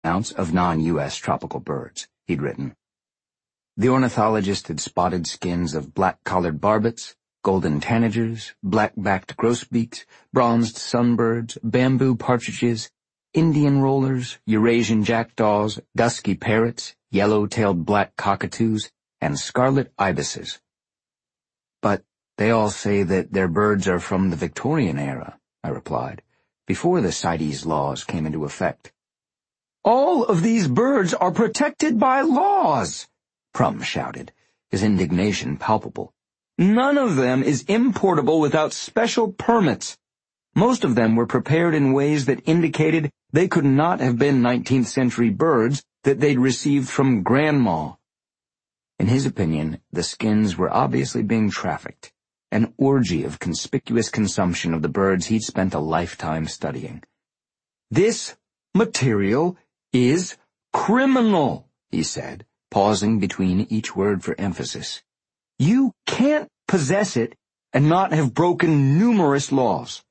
ounce of non-U.S. tropical birds, he'd written. The ornithologist had spotted skins of black-collared barbets, golden tanagers, black-backed grosbeaks, bronzed sunbirds, bamboo partridges, Indian rollers, Eurasian jackdaws, dusky parrots, yellow-tailed black cockatoos, and scarlet ibises. But they all say that their birds are from the Victorian era, I replied, before the CITES laws came into effect. All of these birds are protected by laws, Prum shouted, his indignation palpable. None of them is importable without special permits. Most of them were prepared in ways that indicated they could not have been 19th century birds that they'd received from Grandma. In his opinion, the skins were obviously being trafficked, an orgy of conspicuous consumption of the birds he'd spent a lifetime studying. This material is criminal, he said, pausing between each word for emphasis. You can't possess it and not have broken numerous laws.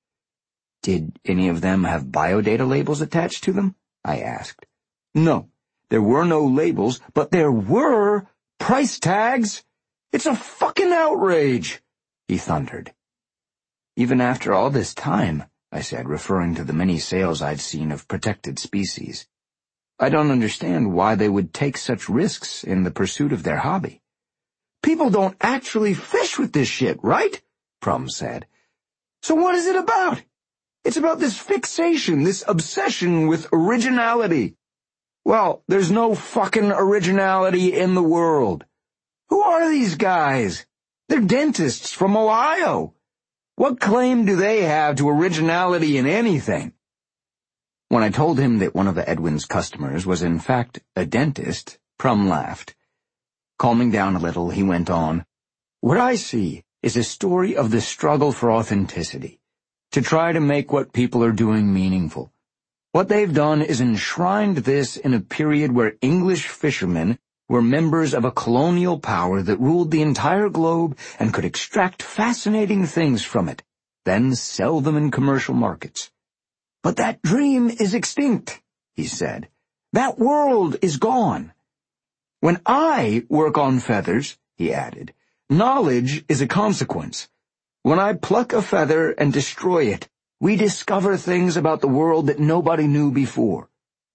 Did any of them have biodata labels attached to them? I asked. No, there were no labels, but there were price tags. It's a fucking outrage, he thundered. Even after all this time, I said, referring to the many sales I'd seen of protected species. I don't understand why they would take such risks in the pursuit of their hobby. People don't actually fish with this shit, right? Prum said. So what is it about? It's about this fixation, this obsession with originality. Well, there's no fucking originality in the world. Who are these guys? They're dentists from Ohio. What claim do they have to originality in anything? When I told him that one of Edwin's customers was in fact a dentist, Prum laughed. Calming down a little, he went on, What I see is a story of the struggle for authenticity, to try to make what people are doing meaningful. What they've done is enshrined this in a period where English fishermen were members of a colonial power that ruled the entire globe and could extract fascinating things from it, then sell them in commercial markets. But that dream is extinct, he said. That world is gone. When I work on feathers, he added, knowledge is a consequence. When I pluck a feather and destroy it, we discover things about the world that nobody knew before.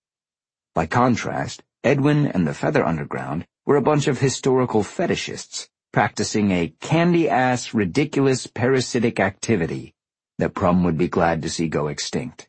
By contrast, Edwin and the Feather Underground were a bunch of historical fetishists practicing a candy-ass, ridiculous, parasitic activity that Prum would be glad to see go extinct.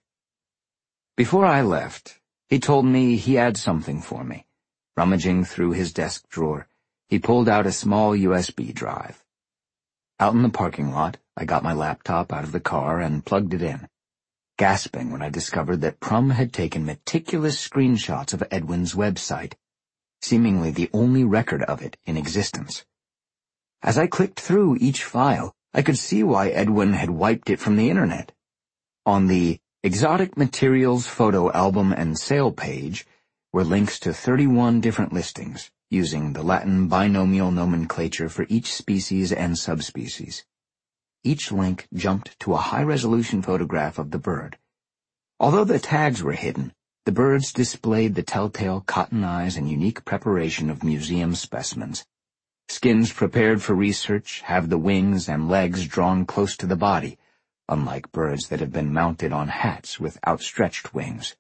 Before I left, he told me he had something for me. Rummaging through his desk drawer, he pulled out a small USB drive. Out in the parking lot, I got my laptop out of the car and plugged it in, gasping when I discovered that Prum had taken meticulous screenshots of Edwin's website, seemingly the only record of it in existence. As I clicked through each file, I could see why Edwin had wiped it from the internet. On the Exotic Materials Photo Album and Sale page were links to 31 different listings, using the Latin binomial nomenclature for each species and subspecies. Each link jumped to a high-resolution photograph of the bird. Although the tags were hidden, the birds displayed the telltale cotton eyes and unique preparation of museum specimens. Skins prepared for research have the wings and legs drawn close to the body, unlike birds that have been mounted on hats with outstretched wings.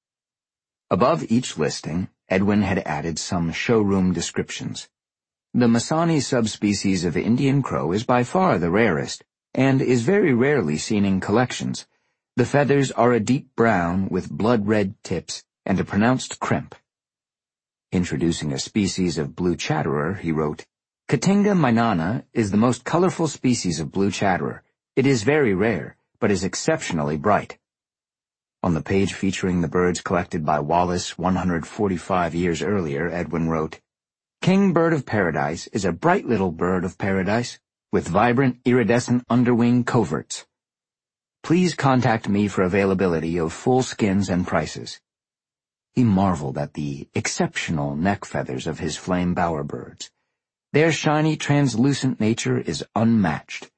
Above each listing, Edwin had added some showroom descriptions. The Masani subspecies of Indian crow is by far the rarest, and is very rarely seen in collections. The feathers are a deep brown with blood-red tips and a pronounced crimp. Introducing a species of blue chatterer, he wrote, Cotinga minana is the most colorful species of blue chatterer. It is very rare, but is exceptionally bright. On the page featuring the birds collected by Wallace 145 years earlier, Edwin wrote, King bird of paradise is a bright little bird of paradise with vibrant iridescent underwing coverts. Please contact me for availability of full skins and prices. He marveled at the exceptional neck feathers of his flame bower birds. Their shiny, translucent nature is unmatched.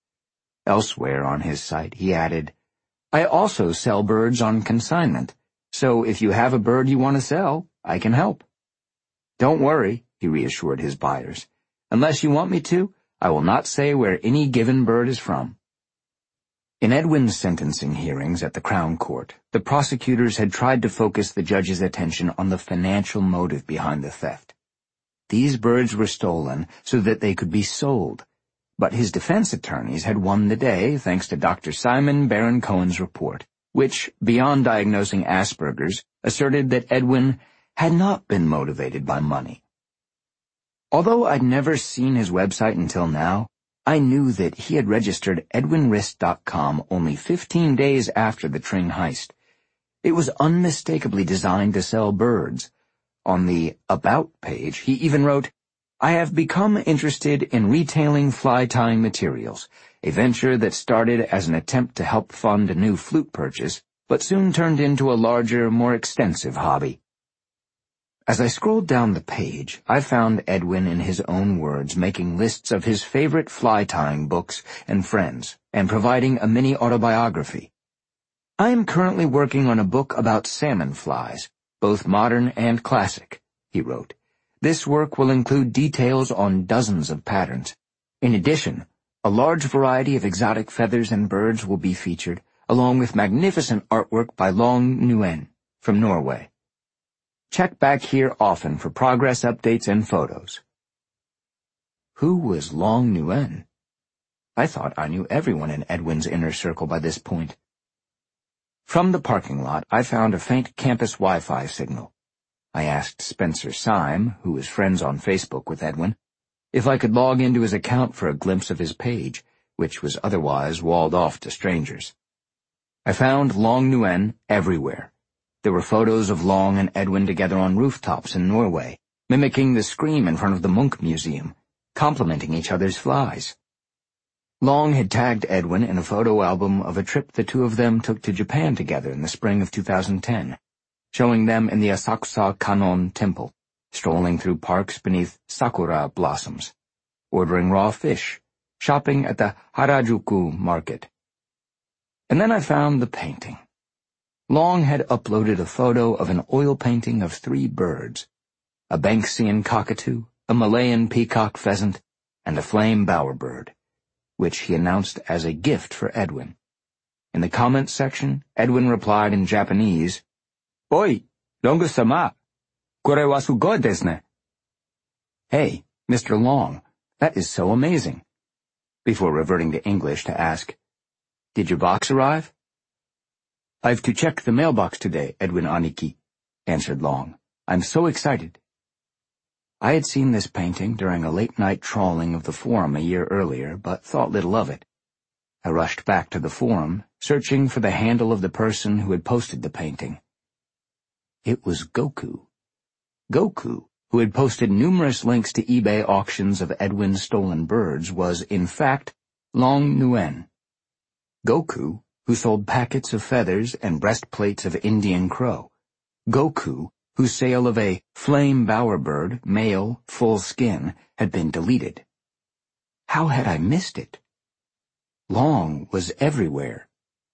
Elsewhere on his site, he added, I also sell birds on consignment, So if you have a bird you want to sell, I can help." "Don't worry," he reassured his buyers. "Unless you want me to, I will not say where any given bird is from." In Edwin's sentencing hearings at the Crown Court, the prosecutors had tried to focus the judge's attention on the financial motive behind the theft. These birds were stolen so that they could be sold, but his defense attorneys had won the day thanks to Dr. Simon Baron-Cohen's report, which, beyond diagnosing Asperger's, asserted that Edwin had not been motivated by money. Although I'd never seen his website until now, I knew that he had registered EdwinRist.com only 15 days after the Tring heist. It was unmistakably designed to sell birds. On the About page, he even wrote, "I have become interested in retailing fly-tying materials, a venture that started as an attempt to help fund a new flute purchase, but soon turned into a larger, more extensive hobby." As I scrolled down the page, I found Edwin in his own words making lists of his favorite fly-tying books and friends, and providing a mini-autobiography. "I am currently working on a book about salmon flies, both modern and classic," he wrote. "This work will include details on dozens of patterns. In addition, a large variety of exotic feathers and birds will be featured, along with magnificent artwork by Long Nguyen from Norway. Check back here often for progress updates and photos." Who was Long Nguyen? I thought I knew everyone in Edwin's inner circle by this point. From the parking lot, I found a faint campus Wi-Fi signal. I asked Spencer Syme, who was friends on Facebook with Edwin, if I could log into his account for a glimpse of his page, which was otherwise walled off to strangers. I found Long Nguyen everywhere. There were photos of Long and Edwin together on rooftops in Norway, mimicking the scream in front of the Munch Museum, complimenting each other's flies. Long had tagged Edwin in a photo album of a trip the two of them took to Japan together in the spring of 2010, showing them in the Asakusa Kannon Temple, strolling through parks beneath sakura blossoms, ordering raw fish, shopping at the Harajuku market. And then I found the painting. Long had uploaded a photo of an oil painting of 3 birds, a Banksian cockatoo, a Malayan peacock pheasant, and a flame bowerbird, which he announced as a gift for Edwin. In the comments section, Edwin replied in Japanese, "Oi, Long-sama, kore wa sugoi desu ne." "Hey, Mr. Long, that is so amazing," before reverting to English to ask, "Did your box arrive?" "I've to check the mailbox today, Edwin Aniki," answered Long. "I'm so excited." I had seen this painting during a late-night trawling of the forum a year earlier, but thought little of it. I rushed back to the forum, searching for the handle of the person who had posted the painting. It was Goku. Goku, who had posted numerous links to eBay auctions of Edwin's stolen birds, was, in fact, Long Nguyen. Goku, who sold packets of feathers and breastplates of Indian crow. Goku, whose sale of a flame bowerbird, male, full skin, had been deleted. How had I missed it? Long was everywhere.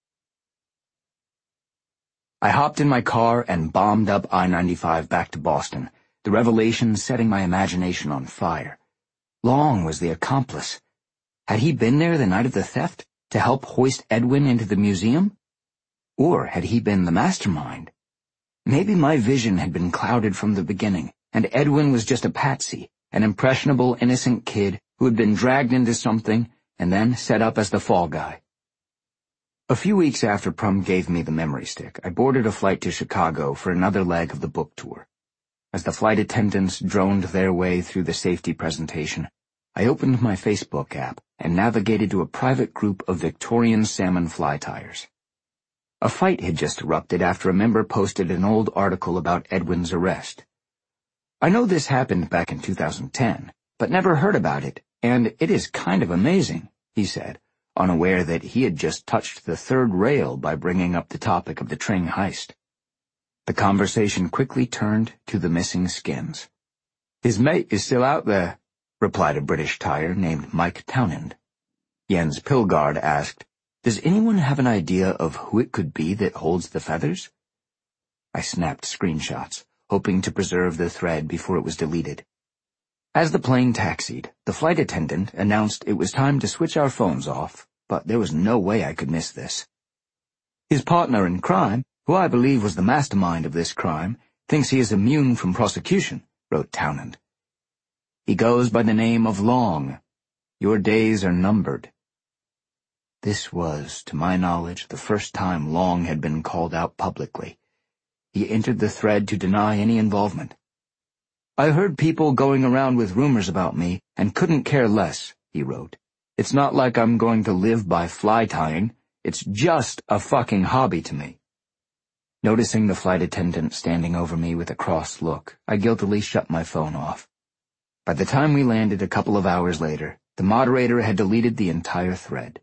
I hopped in my car and bombed up I-95 back to Boston, the revelation setting my imagination on fire. Long was the accomplice. Had he been there the night of the theft to help hoist Edwin into the museum? Or had he been the mastermind? Maybe my vision had been clouded from the beginning, and Edwin was just a patsy, an impressionable, innocent kid who had been dragged into something and then set up as the fall guy. A few weeks after Prum gave me the memory stick, I boarded a flight to Chicago for another leg of the book tour. As the flight attendants droned their way through the safety presentation, I opened my Facebook app and navigated to a private group of Victorian salmon fly tyers. A fight had just erupted after a member posted an old article about Edwin's arrest. "I know this happened back in 2010, but never heard about it, and it is kind of amazing," he said, unaware that he had just touched the third rail by bringing up the topic of the Tring heist. The conversation quickly turned to the missing skins. "His mate is still out there," replied a British tyer named Mike Townend. Jens Pilgaard asked, "Does anyone have an idea of who it could be that holds the feathers?" I snapped screenshots, hoping to preserve the thread before it was deleted. As the plane taxied, the flight attendant announced it was time to switch our phones off, but there was no way I could miss this. His partner in crime, who I believe was the mastermind of this crime, thinks he is immune from prosecution, wrote Townend. He goes by the name of Long. Your days are numbered. This was, to my knowledge, the first time Long had been called out publicly. He entered the thread to deny any involvement. I heard people going around with rumors about me and couldn't care less, he wrote. It's not like I'm going to live by fly tying. It's just a fucking hobby to me. Noticing the flight attendant standing over me with a cross look, I guiltily shut my phone off. By the time we landed a couple of hours later, the moderator had deleted the entire thread.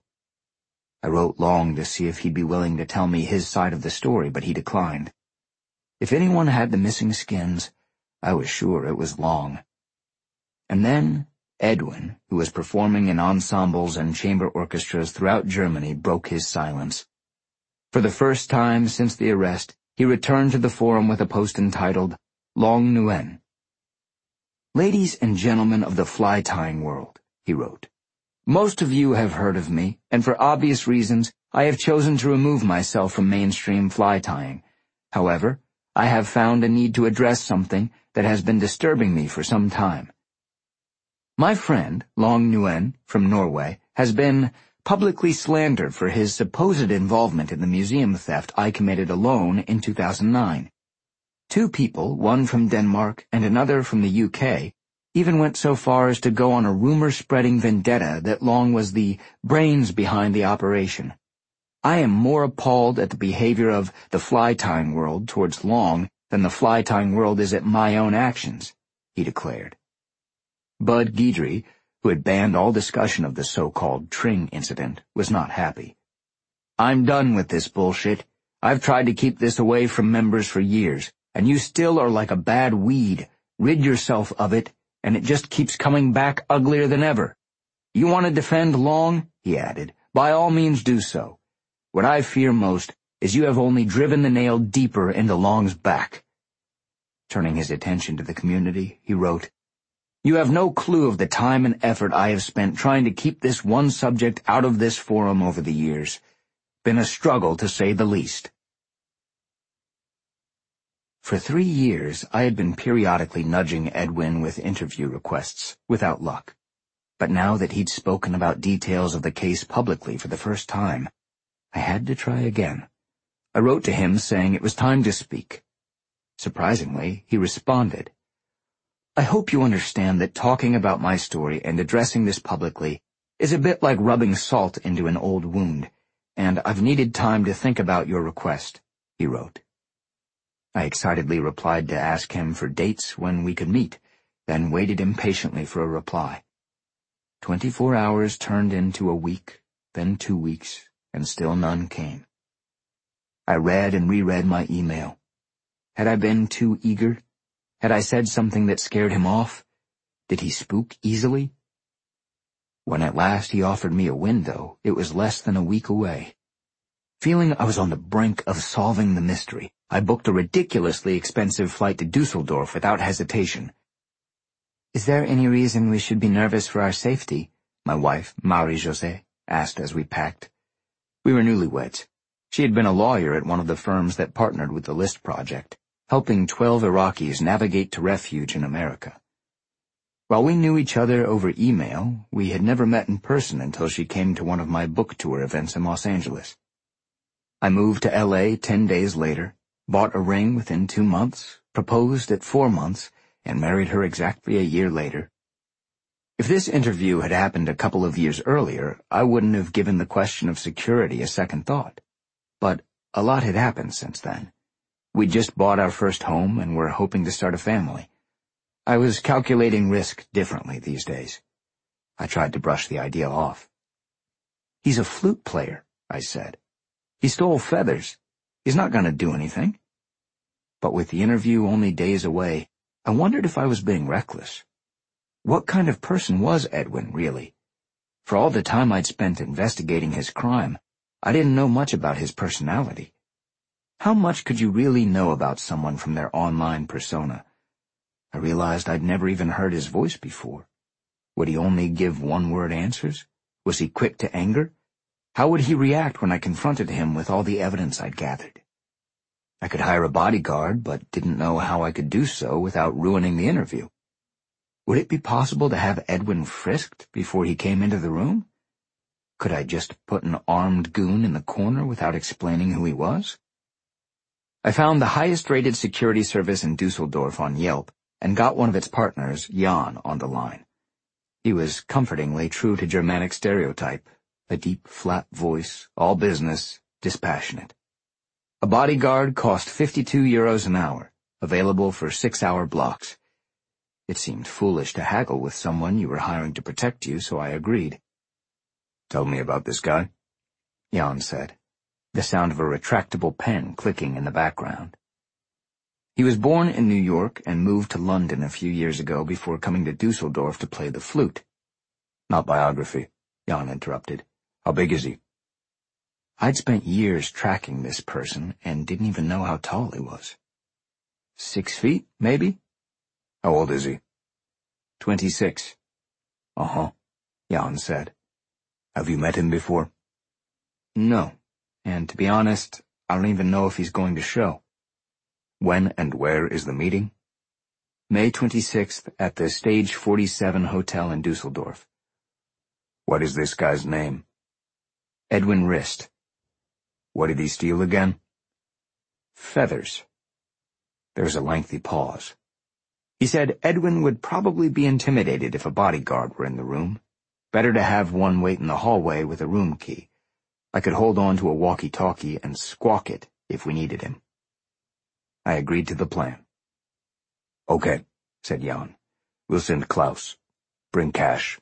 I wrote Long to see if he'd be willing to tell me his side of the story, but he declined. If anyone had the missing skins, I was sure it was Long. And then Edwin, who was performing in ensembles and chamber orchestras throughout Germany, broke his silence. For the first time since the arrest, he returned to the forum with a post entitled, Long Nguyen. Ladies and gentlemen of the fly-tying world, he wrote. Most of you have heard of me, and for obvious reasons, I have chosen to remove myself from mainstream fly-tying. However, I have found a need to address something that has been disturbing me for some time. My friend, Long Nguyen, from Norway, has been publicly slandered for his supposed involvement in the museum theft I committed alone in 2009. Two people, one from Denmark and another from the UK, even went so far as to go on a rumor-spreading vendetta that Long was the brains behind the operation. I am more appalled at the behavior of the fly-tying world towards Long than the fly-tying world is at my own actions, he declared. Bud Guidry, who had banned all discussion of the so-called Tring incident, was not happy. I'm done with this bullshit. I've tried to keep this away from members for years, and you still are like a bad weed. Rid yourself of it, and it just keeps coming back uglier than ever. You want to defend Long? He added. By all means do so. What I fear most is you have only driven the nail deeper into Long's back. Turning his attention to the community, he wrote, You have no clue of the time and effort I have spent trying to keep this one subject out of this forum over the years. Been a struggle, to say the least. For 3 years, I had been periodically nudging Edwin with interview requests, without luck. But now that he'd spoken about details of the case publicly for the first time, I had to try again. I wrote to him saying it was time to speak. Surprisingly, he responded, I hope you understand that talking about my story and addressing this publicly is a bit like rubbing salt into an old wound, and I've needed time to think about your request, he wrote. I excitedly replied to ask him for dates when we could meet, then waited impatiently for a reply. 24 hours turned into a week, then 2 weeks, and still none came. I read and reread my email. Had I been too eager? Had I said something that scared him off? Did he spook easily? When at last he offered me a window, it was less than a week away. Feeling I was on the brink of solving the mystery, I booked a ridiculously expensive flight to Dusseldorf without hesitation. Is there any reason we should be nervous for our safety? My wife, Marie-José, asked as we packed. We were newlyweds. She had been a lawyer at one of the firms that partnered with the List Project, helping 12 Iraqis navigate to refuge in America. While we knew each other over email, we had never met in person until she came to one of my book tour events in Los Angeles. I moved to L.A. 10 days later, bought a ring within 2 months, proposed at 4 months, and married her exactly a year later. If this interview had happened a couple of years earlier, I wouldn't have given the question of security a second thought. But a lot had happened since then. We'd just bought our first home and were hoping to start a family. I was calculating risk differently these days. I tried to brush the idea off. He's a flute player, I said. He stole feathers. He's not going to do anything. But with the interview only days away, I wondered if I was being reckless. What kind of person was Edwin, really? For all the time I'd spent investigating his crime, I didn't know much about his personality. How much could you really know about someone from their online persona? I realized I'd never even heard his voice before. Would he only give one-word answers? Was he quick to anger? How would he react when I confronted him with all the evidence I'd gathered? I could hire a bodyguard, but didn't know how I could do so without ruining the interview. Would it be possible to have Edwin frisked before he came into the room? Could I just put an armed goon in the corner without explaining who he was? I found the highest-rated security service in Dusseldorf on Yelp and got one of its partners, Jan, on the line. He was comfortingly true to Germanic stereotype, a deep, flat voice, all business, dispassionate. A bodyguard cost €52 an hour, available for 6-hour blocks. It seemed foolish to haggle with someone you were hiring to protect you, so I agreed. "Tell me about this guy," Jan said, the sound of a retractable pen clicking in the background. He was born in New York and moved to London a few years ago before coming to Dusseldorf to play the flute. "Not biography," Jan interrupted. "How big is he?" I'd spent years tracking this person and didn't even know how tall he was. 6 feet, maybe? "How old is he?" 26. "Uh-huh," Jan said. "Have you met him before?" "No, and to be honest, I don't even know if he's going to show." "When and where is the meeting?" "May 26th at the Stage 47 Hotel in Dusseldorf." "What is this guy's name?" "Edwin Rist." "What did he steal again?" "Feathers." There was a lengthy pause. He said Edwin would probably be intimidated if a bodyguard were in the room. Better to have one wait in the hallway with a room key. I could hold on to a walkie-talkie and squawk it if we needed him. I agreed to the plan. "Okay," said Jan. "We'll send Klaus. Bring cash."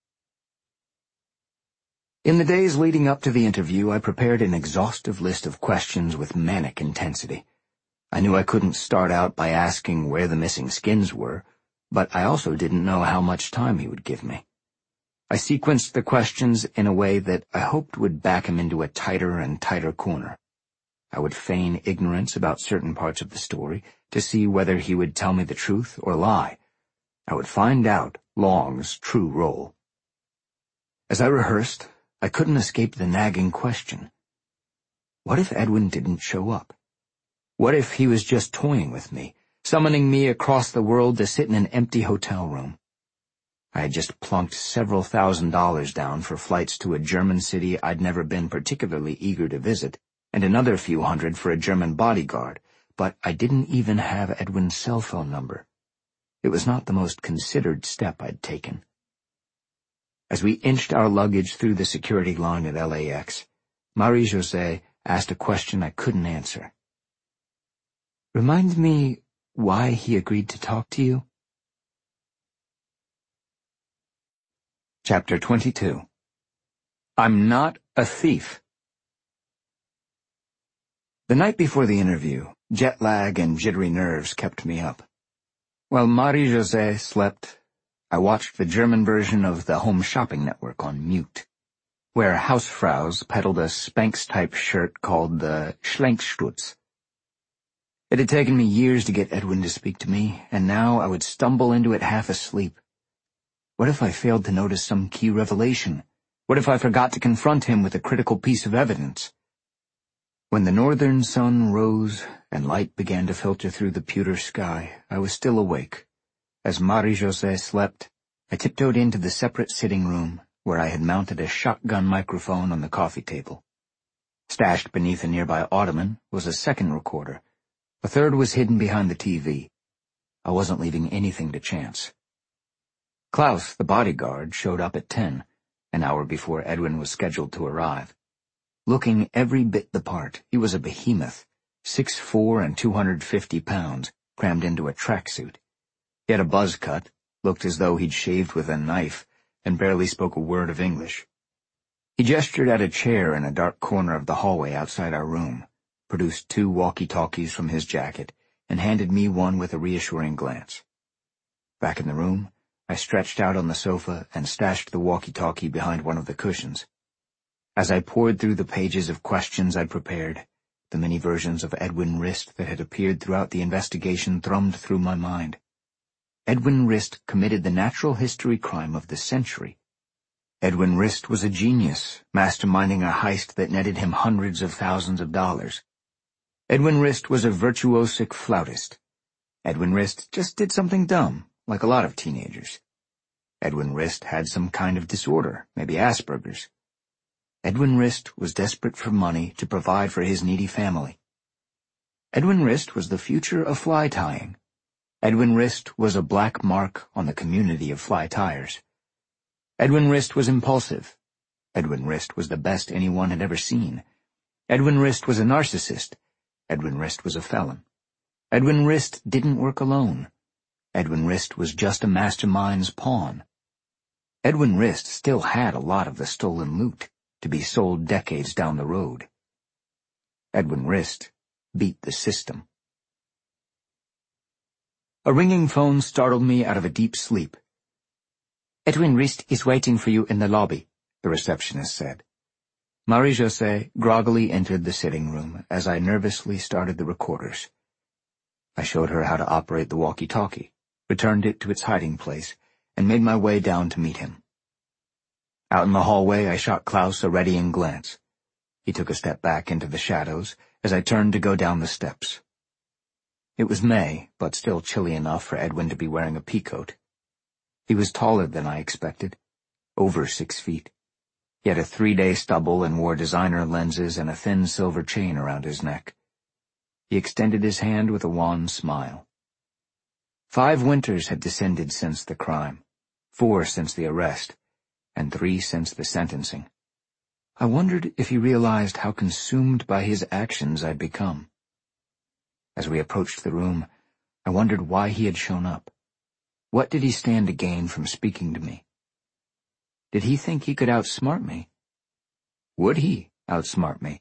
In the days leading up to the interview, I prepared an exhaustive list of questions with manic intensity. I knew I couldn't start out by asking where the missing skins were, but I also didn't know how much time he would give me. I sequenced the questions in a way that I hoped would back him into a tighter and tighter corner. I would feign ignorance about certain parts of the story to see whether he would tell me the truth or lie. I would find out Long's true role. As I rehearsed, I couldn't escape the nagging question. What if Edwin didn't show up? What if he was just toying with me, summoning me across the world to sit in an empty hotel room? I had just plunked several $1,000s down for flights to a German city I'd never been particularly eager to visit, and another few hundred for a German bodyguard, but I didn't even have Edwin's cell phone number. It was not the most considered step I'd taken. As we inched our luggage through the security line at LAX, Marie-José asked a question I couldn't answer. "Remind me why he agreed to talk to you?" Chapter 22. I'm not a thief. The night before the interview, jet lag and jittery nerves kept me up. While Marie-José slept, I watched the German version of the Home Shopping Network on mute, where Hausfraus peddled a Spanx-type shirt called the Schlenkstutz. It had taken me years to get Edwin to speak to me, and now I would stumble into it half asleep. What if I failed to notice some key revelation? What if I forgot to confront him with a critical piece of evidence? When the northern sun rose and light began to filter through the pewter sky, I was still awake. As Marie-José slept, I tiptoed into the separate sitting room, where I had mounted a shotgun microphone on the coffee table. Stashed beneath a nearby ottoman was a second recorder. A third was hidden behind the TV. I wasn't leaving anything to chance. Klaus, the bodyguard, showed up at 10, an hour before Edwin was scheduled to arrive. Looking every bit the part, he was a behemoth, 6'4" and 250 pounds, crammed into a tracksuit. He had a buzz cut, looked as though he'd shaved with a knife, and barely spoke a word of English. He gestured at a chair in a dark corner of the hallway outside our room, produced 2 walkie-talkies from his jacket, and handed me one with a reassuring glance. Back in the room, I stretched out on the sofa and stashed the walkie-talkie behind one of the cushions. As I pored through the pages of questions I'd prepared, The many versions of Edwin Rist that had appeared throughout the investigation thrummed through my mind. Edwin Rist committed the natural history crime of the century. Edwin Rist was a genius, masterminding a heist that netted him hundreds of thousands of dollars. Edwin Rist was a virtuosic flautist. Edwin Rist just did something dumb, like a lot of teenagers. Edwin Rist had some kind of disorder, maybe Asperger's. Edwin Rist was desperate for money to provide for his needy family. Edwin Rist was the future of fly tying. Edwin Rist was a black mark on the community of fly tyers. Edwin Rist was impulsive. Edwin Rist was the best anyone had ever seen. Edwin Rist was a narcissist. Edwin Rist was a felon. Edwin Rist didn't work alone. Edwin Rist was just a mastermind's pawn. Edwin Rist still had a lot of the stolen loot, to be sold decades down the road. Edwin Rist beat the system. A ringing phone startled me out of a deep sleep. "Edwin Rist is waiting for you in the lobby," the receptionist said. Marie-José groggily entered the sitting room as I nervously started the recorders. I showed her how to operate the walkie-talkie, returned it to its hiding place, and made my way down to meet him. Out in the hallway, I shot Klaus a readying glance. He took a step back into the shadows as I turned to go down the steps. It was May, but still chilly enough for Edwin to be wearing a peacoat. He was taller than I expected, over 6 feet. He had a 3-day stubble and wore designer lenses and a thin silver chain around his neck. He extended his hand with a wan smile. 5 winters had descended since the crime, 4 since the arrest, and 3 since the sentencing. I wondered if he realized how consumed by his actions I'd become. As we approached the room, I wondered why he had shown up. What did he stand to gain from speaking to me? Did he think he could outsmart me? Would he outsmart me?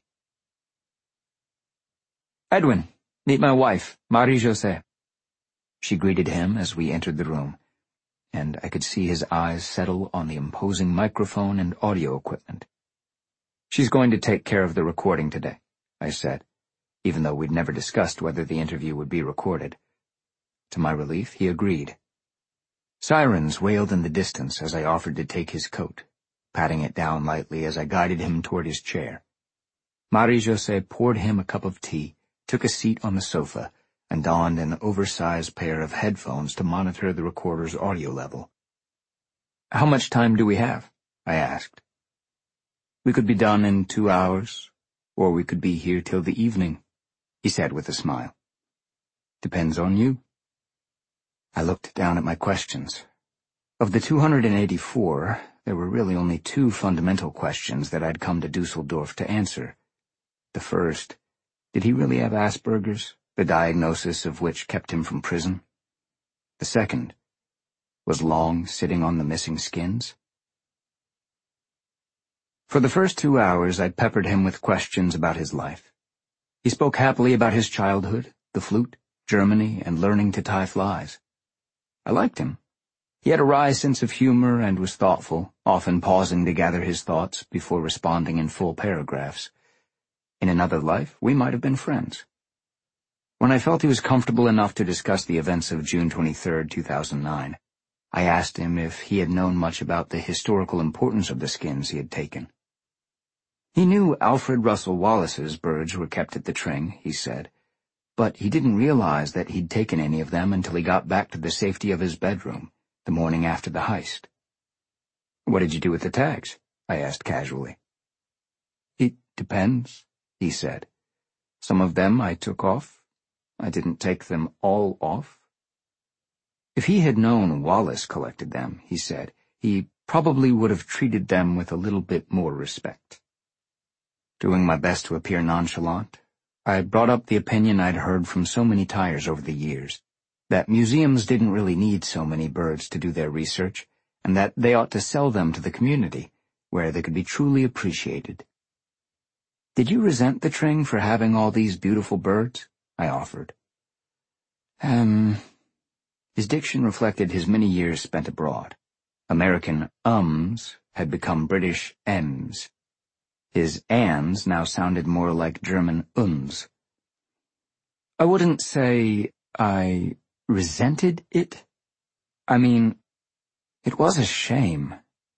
"Edwin, meet my wife, Marie-José." She greeted him as we entered the room, and I could see his eyes settle on the imposing microphone and audio equipment. "She's going to take care of the recording today," I said, even though we'd never discussed whether the interview would be recorded. To my relief, he agreed. Sirens wailed in the distance as I offered to take his coat, patting it down lightly as I guided him toward his chair. Marie-José poured him a cup of tea, took a seat on the sofa, and donned an oversized pair of headphones to monitor the recorder's audio level. "How much time do we have?" I asked. "We could be done in 2 hours, or we could be here till the evening," he said with a smile. "Depends on you." I looked down at my questions. Of the 284, there were really only 2 fundamental questions that I'd come to Dusseldorf to answer. The first, did he really have Asperger's, the diagnosis of which kept him from prison? The second, was Long sitting on the missing skins? For the first 2 hours, I'd peppered him with questions about his life. He spoke happily about his childhood, the flute, Germany, and learning to tie flies. I liked him. He had a wry sense of humor and was thoughtful, often pausing to gather his thoughts before responding in full paragraphs. In another life, we might have been friends. When I felt he was comfortable enough to discuss the events of June 23, 2009, I asked him if he had known much about the historical importance of the skins he had taken. He knew Alfred Russel Wallace's birds were kept at the Tring, he said, but he didn't realize that he'd taken any of them until he got back to the safety of his bedroom, the morning after the heist. "What did you do with the tags?" I asked casually. "It depends," he said. "Some of them I took off. I didn't take them all off." If he had known Wallace collected them, he said, he probably would have treated them with a little bit more respect. Doing my best to appear nonchalant, I brought up the opinion I'd heard from so many tyers over the years, that museums didn't really need so many birds to do their research, and that they ought to sell them to the community, where they could be truly appreciated. "Did you resent the Tring for having all these beautiful birds?" I offered. His diction reflected his many years spent abroad. American ums had become British ems. His ands now sounded more like German uns. I wouldn't say I resented it. I mean, it was a shame.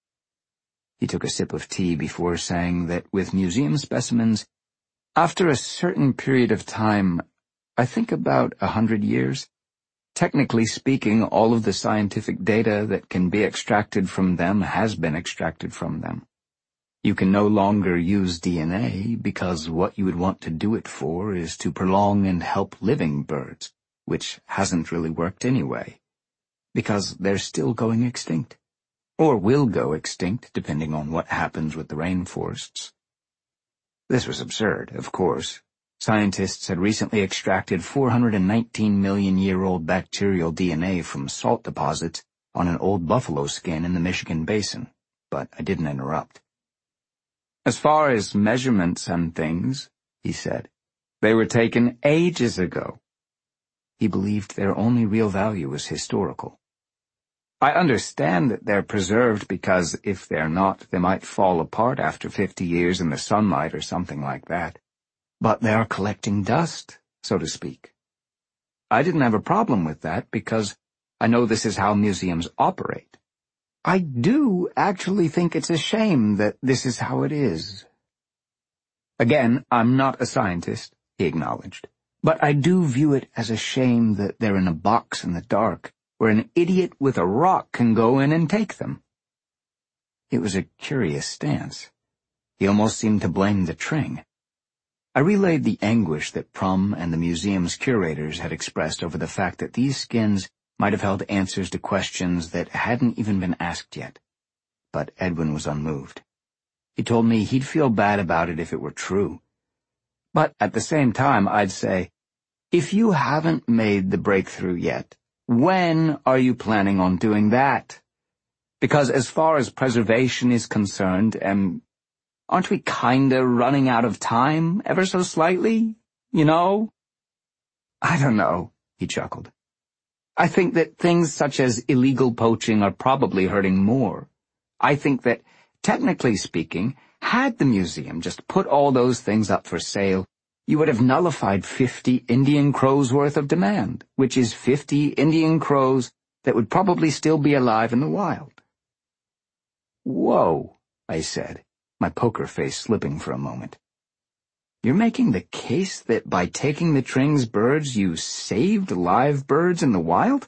He took a sip of tea before saying that with museum specimens, after a certain period of time, I think about 100 years, technically speaking, all of the scientific data that can be extracted from them has been extracted from them. You can no longer use DNA because what you would want to do it for is to prolong and help living birds, which hasn't really worked anyway, because they're still going extinct, or will go extinct depending on what happens with the rainforests. This was absurd, of course. Scientists had recently extracted 419-million-year-old bacterial DNA from salt deposits on an old buffalo skin in the Michigan basin, but I didn't interrupt. As far as measurements and things, he said, they were taken ages ago. He believed their only real value was historical. I understand that they're preserved because if they're not, they might fall apart after 50 years in the sunlight or something like that. But they are collecting dust, so to speak. I didn't have a problem with that because I know this is how museums operate. I do actually think it's a shame that this is how it is. Again, I'm not a scientist, he acknowledged, but I do view it as a shame that they're in a box in the dark, where an idiot with a rock can go in and take them. It was a curious stance. He almost seemed to blame the Tring. I relayed the anguish that Prum and the museum's curators had expressed over the fact that these skins might have held answers to questions that hadn't even been asked yet. But Edwin was unmoved. He told me he'd feel bad about it if it were true. But at the same time, I'd say, if you haven't made the breakthrough yet, when are you planning on doing that? Because as far as preservation is concerned, aren't we kinda running out of time, ever so slightly, you know? I don't know, he chuckled. I think that things such as illegal poaching are probably hurting more. I think that, technically speaking, had the museum just put all those things up for sale, you would have nullified 50 Indian crows worth of demand, which is 50 Indian crows that would probably still be alive in the wild. Whoa, I said, my poker face slipping for a moment. You're making the case that by taking the Tring's birds you saved live birds in the wild?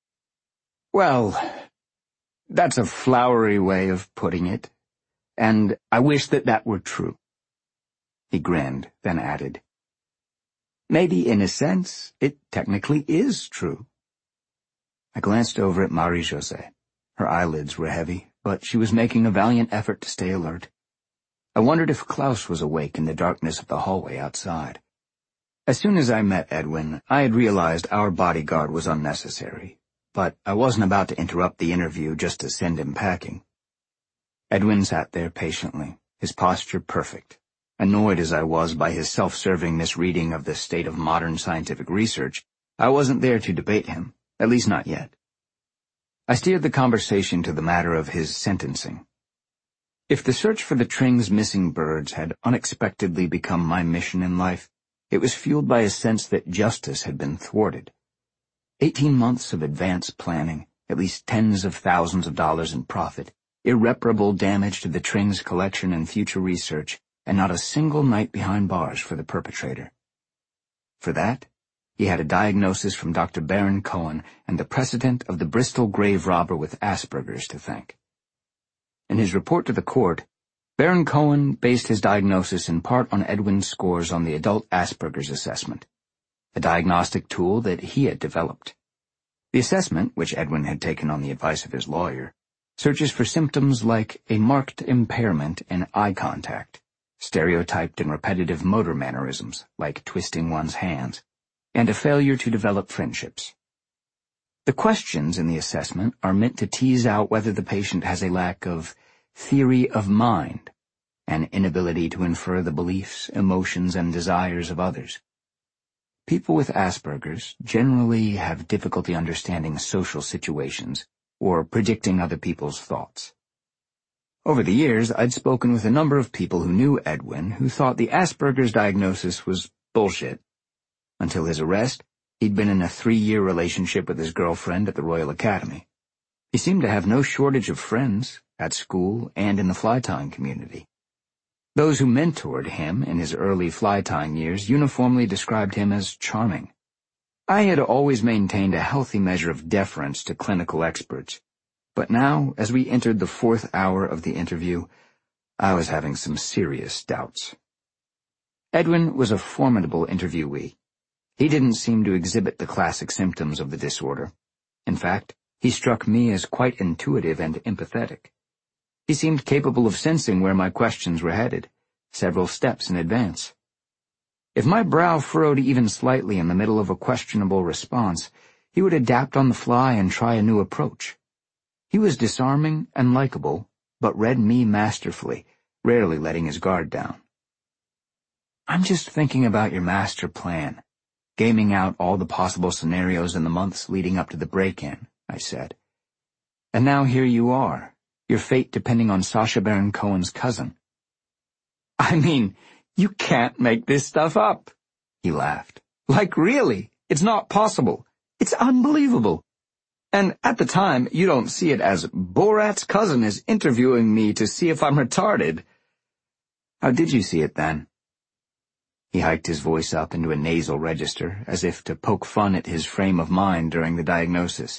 Well, that's a flowery way of putting it, and I wish that that were true. He grinned, then added, maybe in a sense it technically is true. I glanced over at Marie-José. Her eyelids were heavy, but she was making a valiant effort to stay alert. I wondered if Klaus was awake in the darkness of the hallway outside. As soon as I met Edwin, I had realized our bodyguard was unnecessary, but I wasn't about to interrupt the interview just to send him packing. Edwin sat there patiently, his posture perfect. Annoyed as I was by his self-serving misreading of the state of modern scientific research, I wasn't there to debate him, at least not yet. I steered the conversation to the matter of his sentencing. If the search for the Tring's missing birds had unexpectedly become my mission in life, it was fueled by a sense that justice had been thwarted. 18 months of advanced planning, at least tens of thousands of dollars in profit, irreparable damage to the Tring's collection and future research, and not a single night behind bars for the perpetrator. For that, he had a diagnosis from Dr. Baron Cohen and the precedent of the Bristol grave robber with Asperger's to thank. In his report to the court, Baron Cohen based his diagnosis in part on Edwin's scores on the adult Asperger's assessment, a diagnostic tool that he had developed. The assessment, which Edwin had taken on the advice of his lawyer, searches for symptoms like a marked impairment in eye contact, stereotyped and repetitive motor mannerisms like twisting one's hands, and a failure to develop friendships. The questions in the assessment are meant to tease out whether the patient has a lack of theory of mind, an inability to infer the beliefs, emotions, and desires of others. People with Asperger's generally have difficulty understanding social situations or predicting other people's thoughts. Over the years, I'd spoken with a number of people who knew Edwin who thought the Asperger's diagnosis was bullshit. Until his arrest, he'd been in a 3-year relationship with his girlfriend at the Royal Academy. He seemed to have no shortage of friends, at school and in the fly-tying community. Those who mentored him in his early fly-tying years uniformly described him as charming. I had always maintained a healthy measure of deference to clinical experts, but now, as we entered the 4th hour of the interview, I was having some serious doubts. Edwin was a formidable interviewee. He didn't seem to exhibit the classic symptoms of the disorder. In fact, he struck me as quite intuitive and empathetic. He seemed capable of sensing where my questions were headed, several steps in advance. If my brow furrowed even slightly in the middle of a questionable response, he would adapt on the fly and try a new approach. He was disarming and likable, but read me masterfully, rarely letting his guard down. "I'm just thinking about your master plan, gaming out all the possible scenarios in the months leading up to the break-in," I said. "And now here you are, your fate depending on Sacha Baron Cohen's cousin." "I mean, you can't make this stuff up," he laughed. "Like, really, it's not possible. It's unbelievable. And at the time, you don't see it as Borat's cousin is interviewing me to see if I'm retarded." "How did you see it then?" He hiked his voice up into a nasal register, as if to poke fun at his frame of mind during the diagnosis.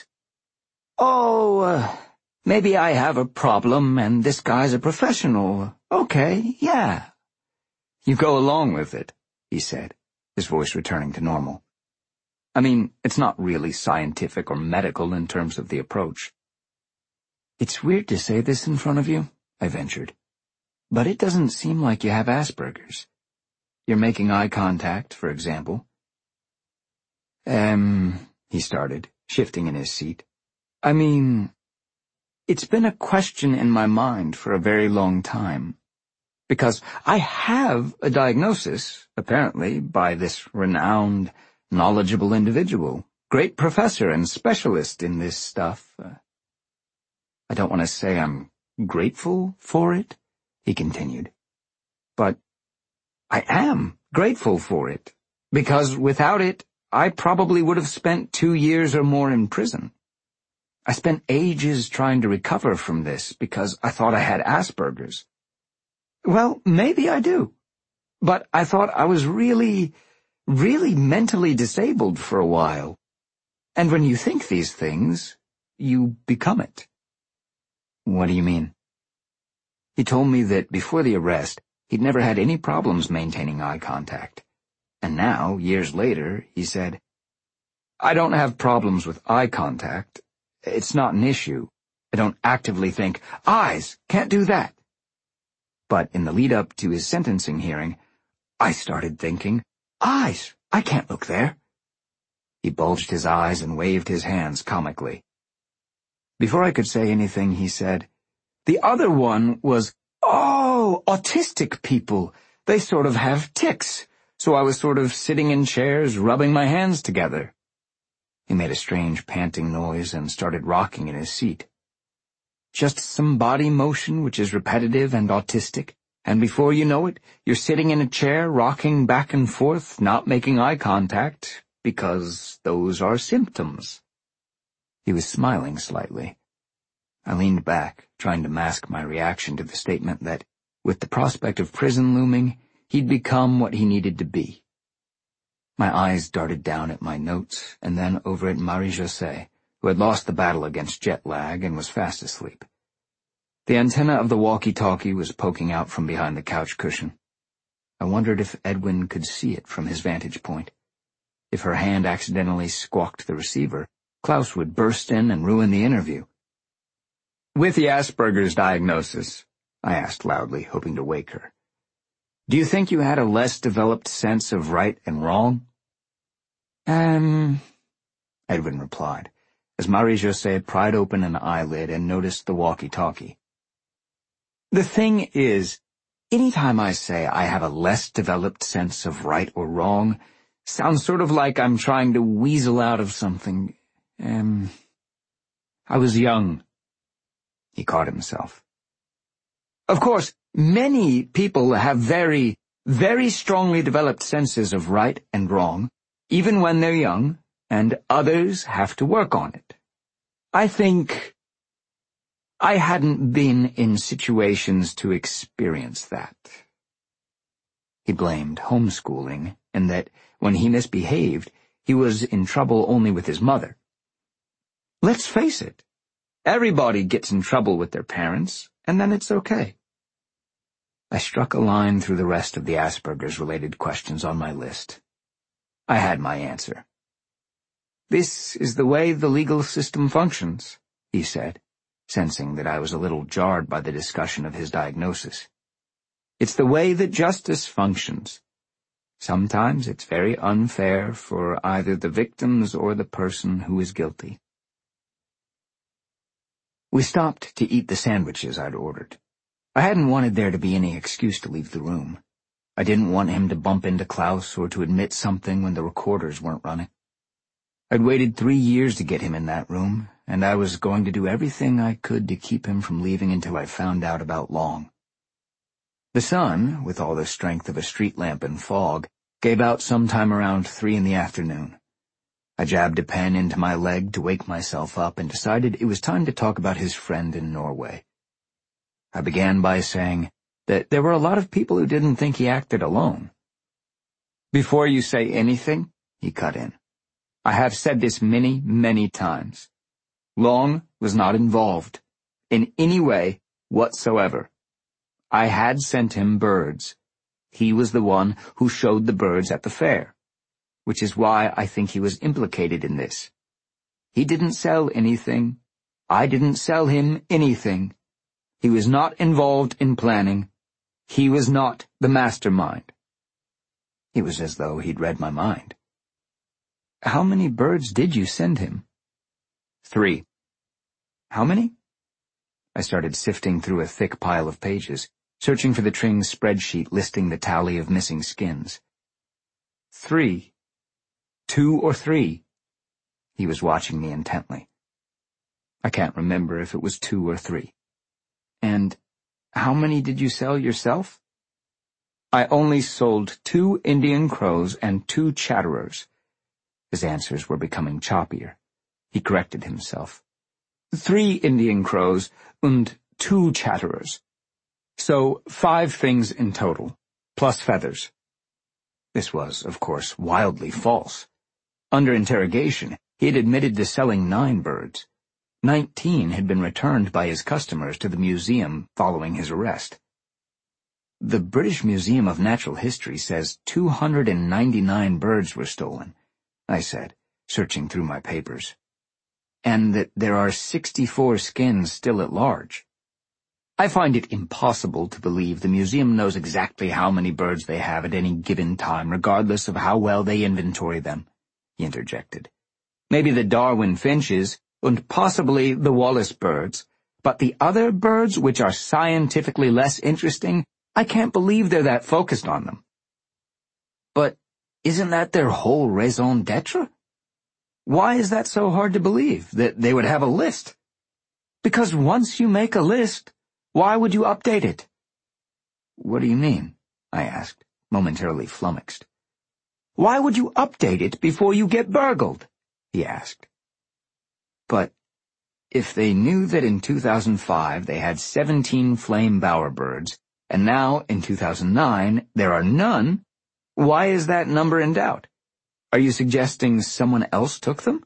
Maybe I have a problem and this guy's a professional. Okay, yeah." "You go along with it," he said, his voice returning to normal. "I mean, it's not really scientific or medical in terms of the approach." "It's weird to say this in front of you," I ventured, "but it doesn't seem like you have Asperger's. You're making eye contact, for example." He started, shifting in his seat. "I mean, it's been a question in my mind for a very long time. Because I have a diagnosis, apparently, by this renowned, knowledgeable individual, great professor and specialist in this stuff. I don't want to say I'm grateful for it," he continued, "but I am grateful for it, because without it, I probably would have spent 2 years or more in prison. I spent ages trying to recover from this because I thought I had Asperger's. Well, maybe I do, but I thought I was really mentally disabled for a while. And when you think these things, you become it." "What do you mean?" He told me that before the arrest, he'd never had any problems maintaining eye contact. And now, years later, he said, "I don't have problems with eye contact. It's not an issue. I don't actively think, eyes, can't do that." But in the lead-up to his sentencing hearing, I started thinking, eyes, I can't look there. He bulged his eyes and waved his hands comically. Before I could say anything, he said, "The other one was, autistic people. They sort of have tics, so I was sort of sitting in chairs, rubbing my hands together." He made a strange panting noise and started rocking in his seat. "Just some body motion which is repetitive and autistic, and before you know it, you're sitting in a chair, rocking back and forth, not making eye contact, because those are symptoms." He was smiling slightly. I leaned back, trying to mask my reaction to the statement that, with the prospect of prison looming, he'd become what he needed to be. My eyes darted down at my notes and then over at Marie-José, who had lost the battle against jet lag and was fast asleep. The antenna of the walkie-talkie was poking out from behind the couch cushion. I wondered if Edwin could see it from his vantage point. If her hand accidentally squawked the receiver, Klaus would burst in and ruin the interview. "With the Asperger's diagnosis," I asked loudly, hoping to wake her, "do you think you had a less developed sense of right and wrong?" Edwin replied, as Marie-José pried open an eyelid and noticed the walkie-talkie. "The thing is, any time I say I have a less developed sense of right or wrong, sounds sort of like I'm trying to weasel out of something. I was young." He caught himself. Of course, many people have very, very strongly developed senses of right and wrong, even when they're young, and others have to work on it. I think I hadn't been in situations to experience that. He blamed homeschooling, and that when he misbehaved, he was in trouble only with his mother. Let's face it, everybody gets in trouble with their parents, and then it's okay. I struck a line through the rest of the Asperger's-related questions on my list. I had my answer. "This is the way the legal system functions," he said, sensing that I was a little jarred by the discussion of his diagnosis. "It's the way that justice functions. Sometimes it's very unfair for either the victims or the person who is guilty." We stopped to eat the sandwiches I'd ordered. I hadn't wanted there to be any excuse to leave the room. I didn't want him to bump into Klaus or to admit something when the recorders weren't running. I'd waited 3 years to get him in that room, and I was going to do everything I could to keep him from leaving until I found out about Long. The sun, with all the strength of a street lamp in fog, gave out sometime around 3 in the afternoon. I jabbed a pen into my leg to wake myself up and decided it was time to talk about his friend in Norway. I began by saying that there were a lot of people who didn't think he acted alone. "Before you say anything," he cut in, "I have said this many, many times. Long was not involved, in any way whatsoever. I had sent him birds. He was the one who showed the birds at the fair, which is why I think he was implicated in this. He didn't sell anything. I didn't sell him anything. He was not involved in planning. He was not the mastermind." It was as though he'd read my mind. "How many birds did you send him?" 3. "How many?" I started sifting through a thick pile of pages, searching for the Tring spreadsheet listing the tally of missing skins. 3. 2 or 3. He was watching me intently. "I can't remember if it was 2 or 3. "And how many did you sell yourself?" "I only sold 2 Indian crows and 2 chatterers." His answers were becoming choppier. He corrected himself. 3 Indian crows and 2 chatterers. So 5 things in total, plus feathers. This was, of course, wildly false. Under interrogation, he had admitted to selling 9 birds. 19 had been returned by his customers to the museum following his arrest. "The British Museum of Natural History says 299 birds were stolen," I said, searching through my papers. "And that there are 64 skins still at large. I find it impossible to believe the museum knows exactly how many birds they have at any given time, regardless of how well they inventory them," he interjected. "Maybe the Darwin finches, and possibly the Wallace birds, but the other birds which are scientifically less interesting, I can't believe they're that focused on them." "But isn't that their whole raison d'etre? Why is that so hard to believe, that they would have a list?" "Because once you make a list, why would you update it?" "What do you mean?" I asked, momentarily flummoxed. "Why would you update it before you get burgled?" he asked. "But if they knew that in 2005 they had 17 flame bowerbirds, and now in 2009 there are none, why is that number in doubt? Are you suggesting someone else took them?"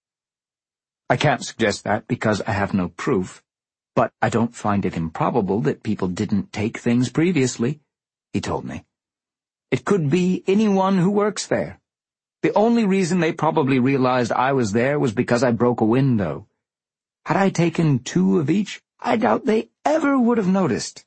"I can't suggest that because I have no proof, but I don't find it improbable that people didn't take things previously," he told me. "It could be anyone who works there. The only reason they probably realized I was there was because I broke a window. Had I taken 2 of each, I doubt they ever would have noticed."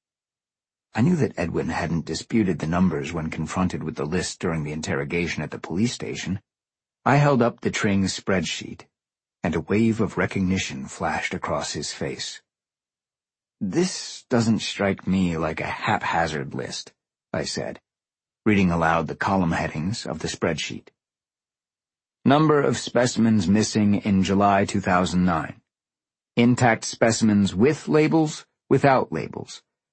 I knew that Edwin hadn't disputed the numbers when confronted with the list during the interrogation at the police station. I held up the Tring spreadsheet, and a wave of recognition flashed across his face. "This doesn't strike me like a haphazard list," I said, reading aloud the column headings of the spreadsheet. "Number of specimens missing in July 2009. Intact specimens with labels, without labels.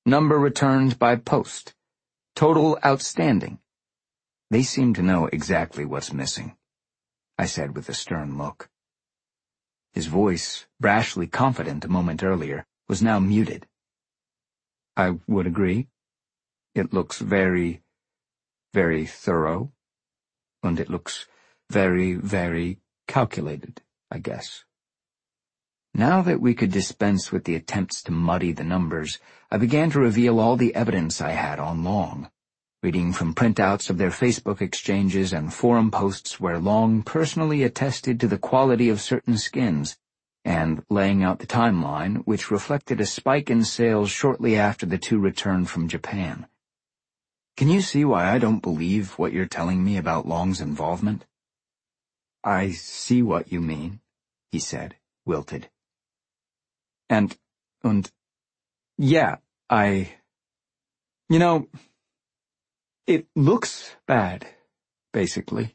Number returned by post. Total outstanding. They seem to know exactly what's missing, I said with a stern look. His voice, brashly confident a moment earlier, was now muted. I would agree. It looks very, very thorough, and it looks very, very calculated, I guess. Now that we could dispense with the attempts to muddy the numbers, I began to reveal all the evidence I had on Long, reading from printouts of their Facebook exchanges and forum posts where Long personally attested to the quality of certain skins, and laying out the timeline, which reflected a spike in sales shortly after the two returned from Japan. Can you see why I don't believe what you're telling me about Long's involvement? I see what you mean, he said, wilted. And, yeah, it looks bad, basically.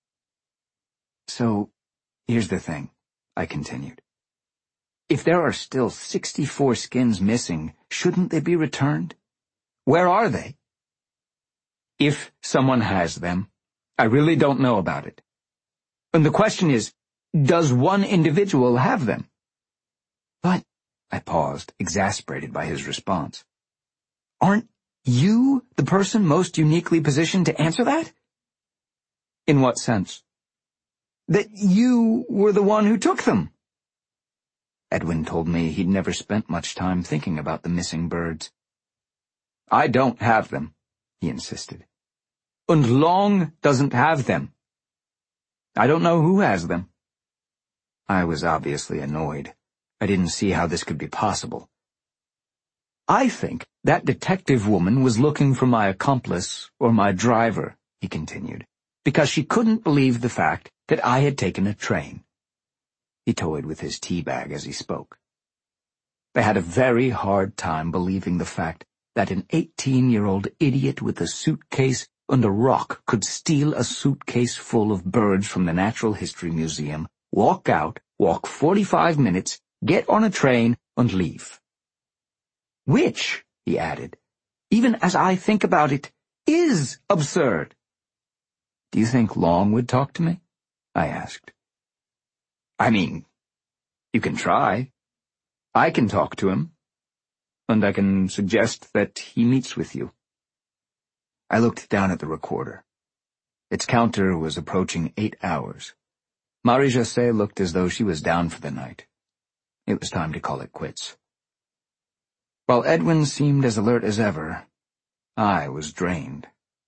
So, here's the thing, I continued. If there are still 64 skins missing, shouldn't they be returned? Where are they? If someone has them, I really don't know about it. And the question is, does one individual have them? But, I paused, exasperated by his response. Aren't you the person most uniquely positioned to answer that? In what sense? That you were the one who took them. Edwin told me he'd never spent much time thinking about the missing birds. I don't have them, he insisted. And Long doesn't have them. I don't know who has them. I was obviously annoyed. I didn't see how this could be possible. I think that detective woman was looking for my accomplice or my driver, he continued, because she couldn't believe the fact that I had taken a train. He toyed with his tea bag as he spoke. I had a very hard time believing the fact that an 18-year-old idiot with a suitcase and a rock could steal a suitcase full of birds from the Natural History Museum, walk out, walk 45 minutes, get on a train, and leave. Which, he added, even as I think about it, is absurd. Do you think Long would talk to me? I asked. I mean, you can try. I can talk to him, and I can suggest that he meets with you. I looked down at the recorder. Its counter was approaching 8 hours. Marie-José looked as though she was down for the night. It was time to call it quits. While Edwin seemed as alert as ever, I was drained.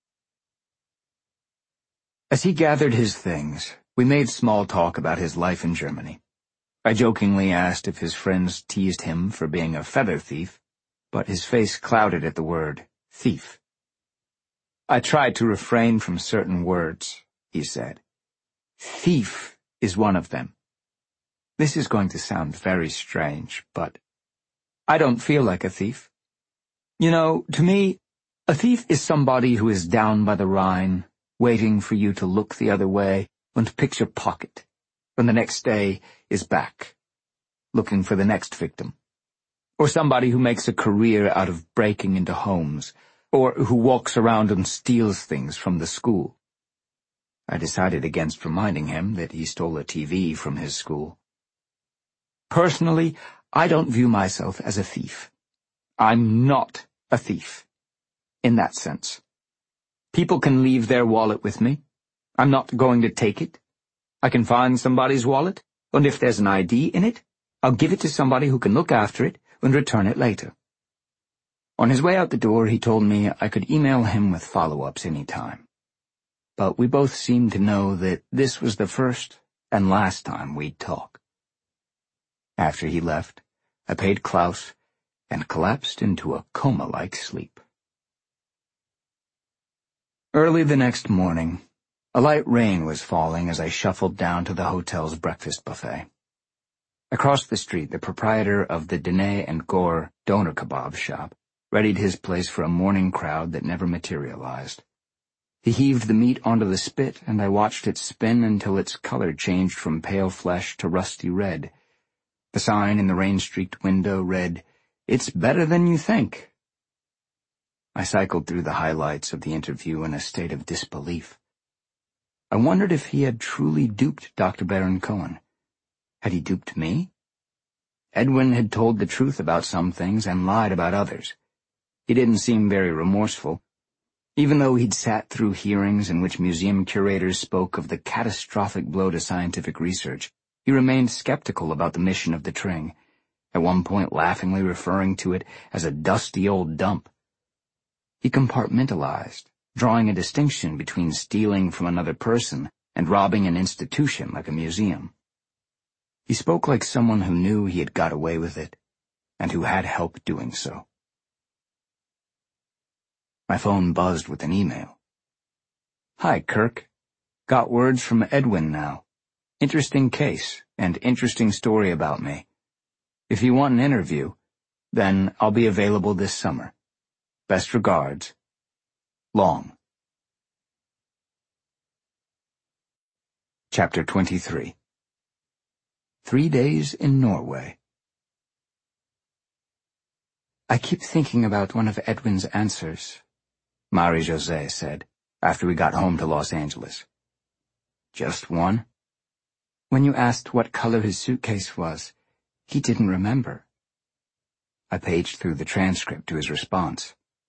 As he gathered his things, we made small talk about his life in Germany. I jokingly asked if his friends teased him for being a feather thief, but his face clouded at the word thief. I tried to refrain from certain words, he said. Thief is one of them. This is going to sound very strange, but I don't feel like a thief. You know, to me, a thief is somebody who is down by the Rhine, waiting for you to look the other way and pick your pocket, and the next day is back, looking for the next victim. Or somebody who makes a career out of breaking into homes, or who walks around and steals things from the school. I decided against reminding him that he stole a TV from his school. Personally, I don't view myself as a thief. I'm not a thief, in that sense. People can leave their wallet with me. I'm not going to take it. I can find somebody's wallet, and if there's an ID in it, I'll give it to somebody who can look after it and return it later. On his way out the door, he told me I could email him with follow-ups any time. But we both seemed to know that this was the first and last time we'd talk. After he left, I paid Klaus and collapsed into a coma-like sleep. Early the next morning, a light rain was falling as I shuffled down to the hotel's breakfast buffet. Across the street, the proprietor of the Dene and Gore doner kebab shop readied his place for a morning crowd that never materialized. He heaved the meat onto the spit, and I watched it spin until its color changed from pale flesh to rusty red. The sign in the rain-streaked window read, "It's better than you think," I cycled through the highlights of the interview in a state of disbelief. I wondered if he had truly duped Dr. Baron Cohen. Had he duped me? Edwin had told the truth about some things and lied about others. He didn't seem very remorseful. Even though he'd sat through hearings in which museum curators spoke of the catastrophic blow to scientific research, he remained skeptical about the mission of the Tring, at one point laughingly referring to it as a dusty old dump. He compartmentalized, drawing a distinction between stealing from another person and robbing an institution like a museum. He spoke like someone who knew he had got away with it, and who had help doing so. My phone buzzed with an email. "Hi, Kirk. Got words from Edwin now. Interesting case, and interesting story about me. If you want an interview, then I'll be available this summer. Best regards. Long." Chapter 23. 3 days in Norway. "I keep thinking about one of Edwin's answers," Marie-José said, after we got home to Los Angeles. "Just one?" "When you asked what color his suitcase was, he didn't remember." I paged through the transcript to his response.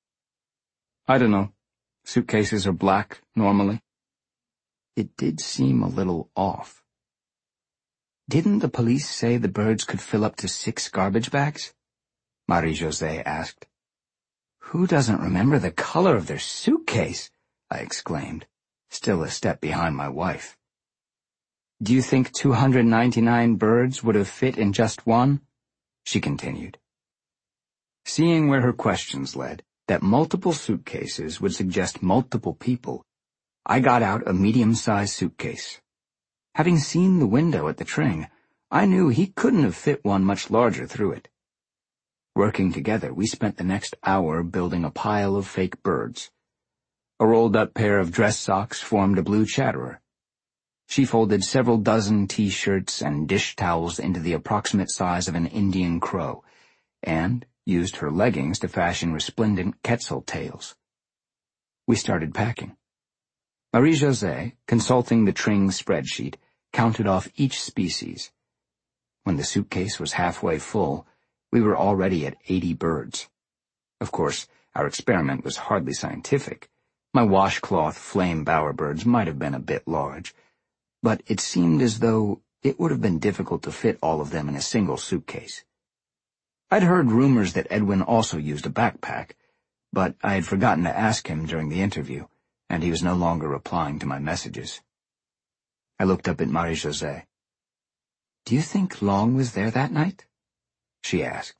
"I don't know. Suitcases are black, normally." It did seem a little off. "Didn't the police say the birds could fill up to 6 garbage bags?" Marie-José asked. "Who doesn't remember the color of their suitcase?" I exclaimed, still a step behind my wife. "Do you think 299 birds would have fit in just one?" she continued. Seeing where her questions led, that multiple suitcases would suggest multiple people, I got out a medium-sized suitcase. Having seen the window at the Tring, I knew he couldn't have fit one much larger through it. Working together, we spent the next hour building a pile of fake birds. A rolled-up pair of dress socks formed a blue chatterer. She folded several dozen T-shirts and dish towels into the approximate size of an Indian crow, and used her leggings to fashion resplendent Quetzal tails. We started packing. Marie-José, consulting the Tring spreadsheet, counted off each species. When the suitcase was halfway full, we were already at 80 birds. Of course, our experiment was hardly scientific. My washcloth flame bowerbirds might have been a bit large, but it seemed as though it would have been difficult to fit all of them in a single suitcase. I'd heard rumors that Edwin also used a backpack, but I had forgotten to ask him during the interview, and he was no longer replying to my messages. I looked up at Marie-José. "Do you think Long was there that night?" she asked.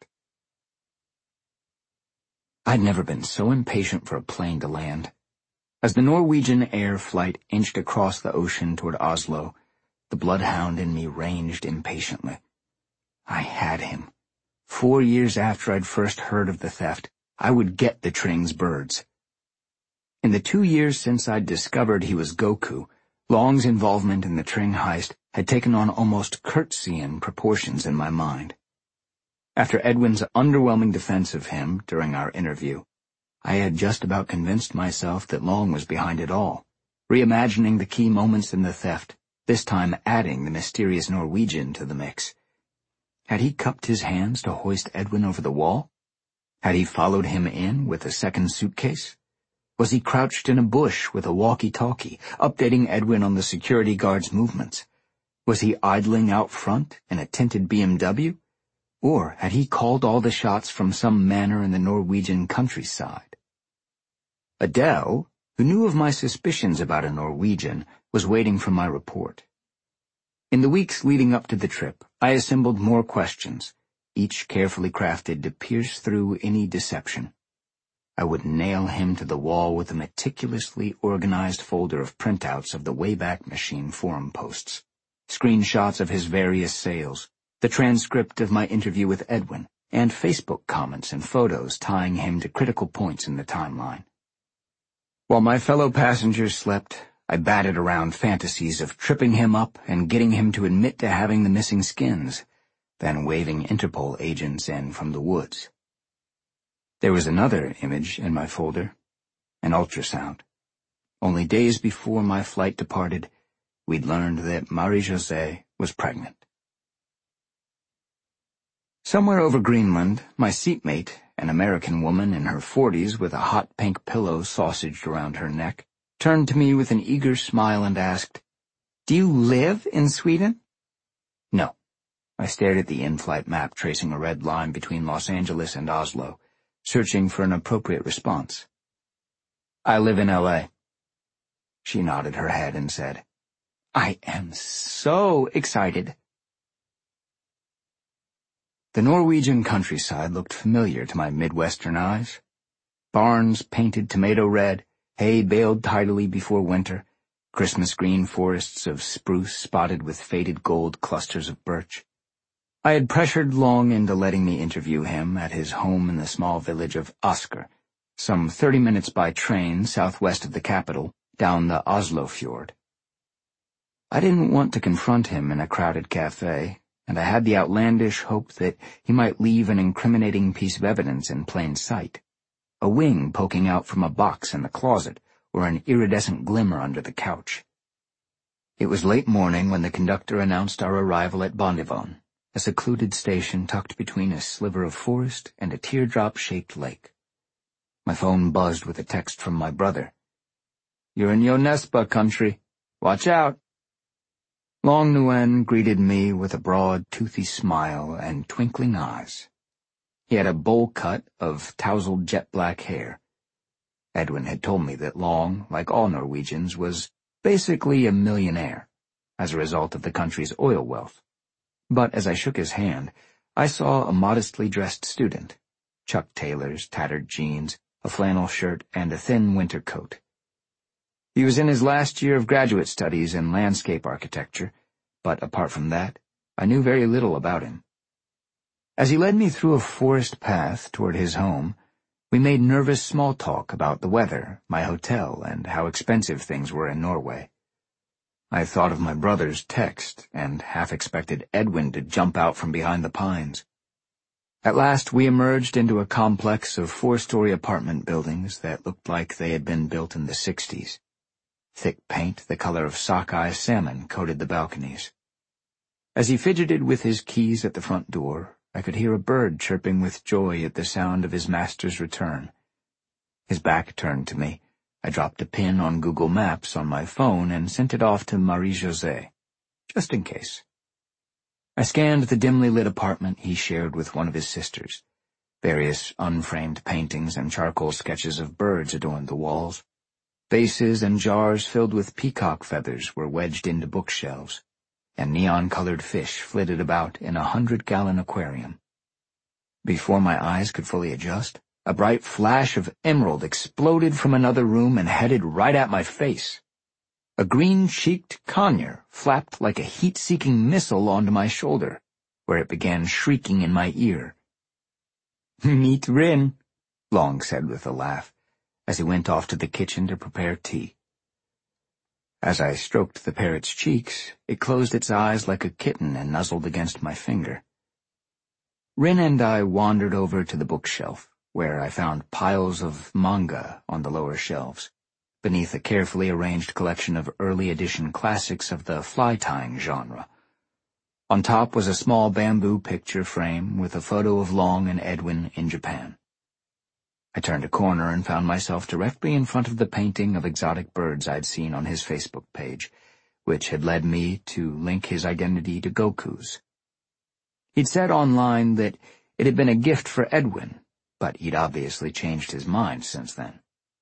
I'd never been so impatient for a plane to land. As the Norwegian air flight inched across the ocean toward Oslo, the bloodhound in me ranged impatiently. I had him. 4 years after I'd first heard of the theft, I would get the Tring's birds. In the 2 years since I'd discovered he was Goku, Long's involvement in the Tring heist had taken on almost Kurtzian proportions in my mind. After Edwin's underwhelming defense of him during our interview, I had just about convinced myself that Long was behind it all, reimagining the key moments in the theft, this time adding the mysterious Norwegian to the mix. Had he cupped his hands to hoist Edwin over the wall? Had he followed him in with a second suitcase? Was he crouched in a bush with a walkie-talkie, updating Edwin on the security guard's movements? Was he idling out front in a tinted BMW? Or had he called all the shots from some manor in the Norwegian countryside? Adele, who knew of my suspicions about a Norwegian, was waiting for my report. In the weeks leading up to the trip, I assembled more questions, each carefully crafted to pierce through any deception. I would nail him to the wall with a meticulously organized folder of printouts of the Wayback Machine forum posts, screenshots of his various sales, the transcript of my interview with Edwin, and Facebook comments and photos tying him to critical points in the timeline. While my fellow passengers slept, I batted around fantasies of tripping him up and getting him to admit to having the missing skins, then waving Interpol agents in from the woods. There was another image in my folder, an ultrasound. Only days before my flight departed, we'd learned that Marie-José was pregnant. Somewhere over Greenland, my seatmate, an American woman in her 40s with a hot pink pillow sausaged around her neck, turned to me with an eager smile and asked, "Do you live in Sweden?" No. I stared at the in-flight map tracing a red line between Los Angeles and Oslo, searching for an appropriate response. "I live in L.A." She nodded her head and said, "I am so excited." The Norwegian countryside looked familiar to my Midwestern eyes. Barns painted tomato red, hay baled tidily before winter, Christmas green forests of spruce spotted with faded gold clusters of birch. I had pressured Long into letting me interview him at his home in the small village of Asker, some 30 minutes by train southwest of the capital, down the Oslo fjord. I didn't want to confront him in a crowded cafe, and I had the outlandish hope that he might leave an incriminating piece of evidence in plain sight, a wing poking out from a box in the closet or an iridescent glimmer under the couch. It was late morning when the conductor announced our arrival at Bondevon, a secluded station tucked between a sliver of forest and a teardrop-shaped lake. My phone buzzed with a text from my brother. "You're in Yonespa country. Watch out." Long Nguyen greeted me with a broad, toothy smile and twinkling eyes. He had a bowl cut of tousled jet-black hair. Edwin had told me that Long, like all Norwegians, was basically a millionaire as a result of the country's oil wealth. But as I shook his hand, I saw a modestly dressed student, Chuck Taylors, tattered jeans, a flannel shirt, and a thin winter coat. He was in his last year of graduate studies in landscape architecture, but apart from that, I knew very little about him. As he led me through a forest path toward his home, we made nervous small talk about the weather, my hotel, and how expensive things were in Norway. I thought of my brother's text and half expected Edwin to jump out from behind the pines. At last we emerged into a complex of 4-story apartment buildings that looked like they had been built in the 60s. Thick paint the color of sockeye salmon coated the balconies. As he fidgeted with his keys at the front door, I could hear a bird chirping with joy at the sound of his master's return. His back turned to me. I dropped a pin on Google Maps on my phone and sent it off to Marie-José, just in case. I scanned the dimly lit apartment he shared with one of his sisters. Various unframed paintings and charcoal sketches of birds adorned the walls. Vases and jars filled with peacock feathers were wedged into bookshelves, and neon-colored fish flitted about in a 100-gallon aquarium. Before my eyes could fully adjust, a bright flash of emerald exploded from another room and headed right at my face. A green-cheeked conure flapped like a heat-seeking missile onto my shoulder, where it began shrieking in my ear. "Meet Rin," Long said with a laugh, as he went off to the kitchen to prepare tea. As I stroked the parrot's cheeks, it closed its eyes like a kitten and nuzzled against my finger. Rin and I wandered over to the bookshelf, where I found piles of manga on the lower shelves, beneath a carefully arranged collection of early edition classics of the fly-tying genre. On top was a small bamboo picture frame with a photo of Long and Edwin in Japan. I turned a corner and found myself directly in front of the painting of exotic birds I'd seen on his Facebook page, which had led me to link his identity to Goku's. He'd said online that it had been a gift for Edwin, but he'd obviously changed his mind since then.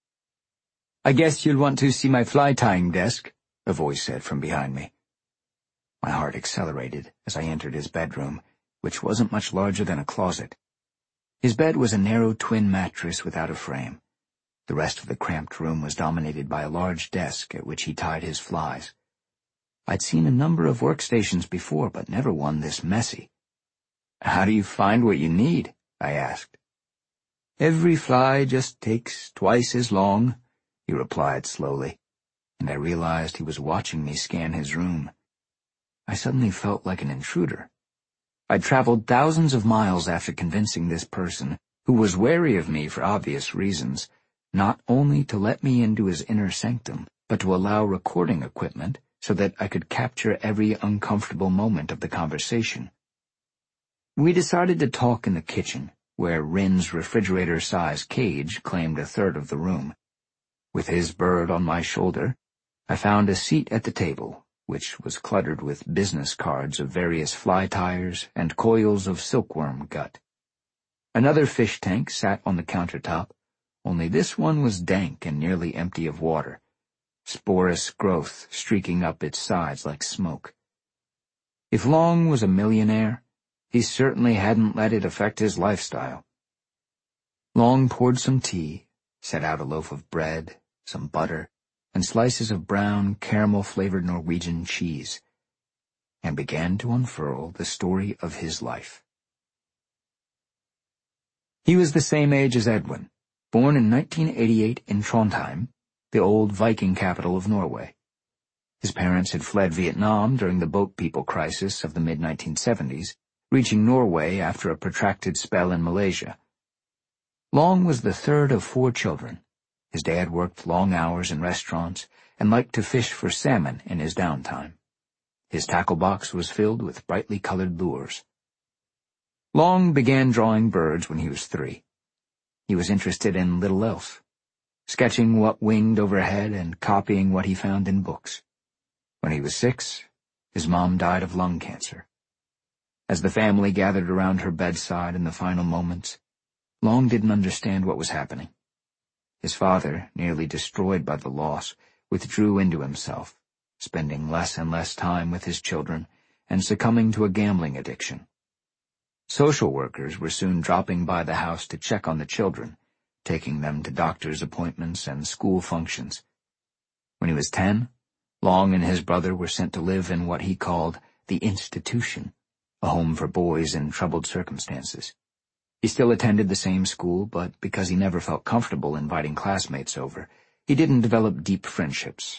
"I guess you'll want to see my fly-tying desk," a voice said from behind me. My heart accelerated as I entered his bedroom, which wasn't much larger than a closet. His bed was a narrow twin mattress without a frame. The rest of the cramped room was dominated by a large desk at which he tied his flies. I'd seen a number of workstations before, but never one this messy. "How do you find what you need?" I asked. "Every fly just takes twice as long," he replied slowly, and I realized he was watching me scan his room. I suddenly felt like an intruder. I'd traveled thousands of miles after convincing this person who was wary of me for obvious reasons, not only to let me into his inner sanctum, but to allow recording equipment so that I could capture every uncomfortable moment of the conversation. We decided to talk in the kitchen, where Rin's refrigerator-sized cage claimed a third of the room. With his bird on my shoulder, I found a seat at the table, which was cluttered with business cards of various fly tires and coils of silkworm gut. Another fish tank sat on the countertop, only this one was dank and nearly empty of water, sporous growth streaking up its sides like smoke. If Long was a millionaire, he certainly hadn't let it affect his lifestyle. Long poured some tea, set out a loaf of bread, some butter, and slices of brown, caramel-flavored Norwegian cheese, and began to unfurl the story of his life. He was the same age as Edwin, born in 1988 in Trondheim, the old Viking capital of Norway. His parents had fled Vietnam during the boat people crisis of the mid-1970s, reaching Norway after a protracted spell in Malaysia. Long was the third of 4 children. His dad worked long hours in restaurants and liked to fish for salmon in his downtime. His tackle box was filled with brightly colored lures. Long began drawing birds when he was 3. He was interested in little else, sketching what winged overhead and copying what he found in books. When he was 6, his mom died of lung cancer. As the family gathered around her bedside in the final moments, Long didn't understand what was happening. His father, nearly destroyed by the loss, withdrew into himself, spending less and less time with his children and succumbing to a gambling addiction. Social workers were soon dropping by the house to check on the children, taking them to doctor's appointments and school functions. When he was 10, Long and his brother were sent to live in what he called the institution, a home for boys in troubled circumstances. He still attended the same school, but because he never felt comfortable inviting classmates over, he didn't develop deep friendships.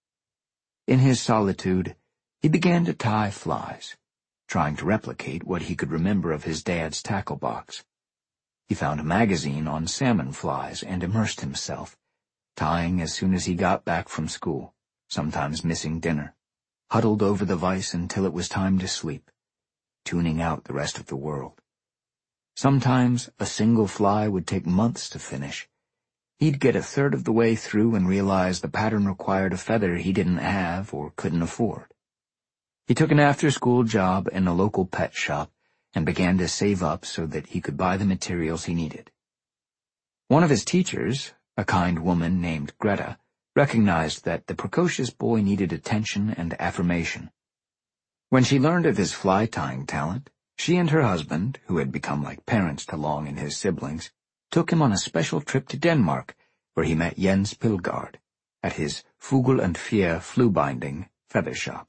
In his solitude, he began to tie flies, trying to replicate what he could remember of his dad's tackle box. He found a magazine on salmon flies and immersed himself, tying as soon as he got back from school, sometimes missing dinner, huddled over the vise until it was time to sleep, tuning out the rest of the world. Sometimes a single fly would take months to finish. He'd get a third of the way through and realize the pattern required a feather he didn't have or couldn't afford. He took an after-school job in a local pet shop and began to save up so that he could buy the materials he needed. One of his teachers, a kind woman named Greta, recognized that the precocious boy needed attention and affirmation. When she learned of his fly-tying talent, she and her husband, who had become like parents to Long and his siblings, took him on a special trip to Denmark, where he met Jens Pilgaard at his Fugl and Fjer flue-binding feather shop.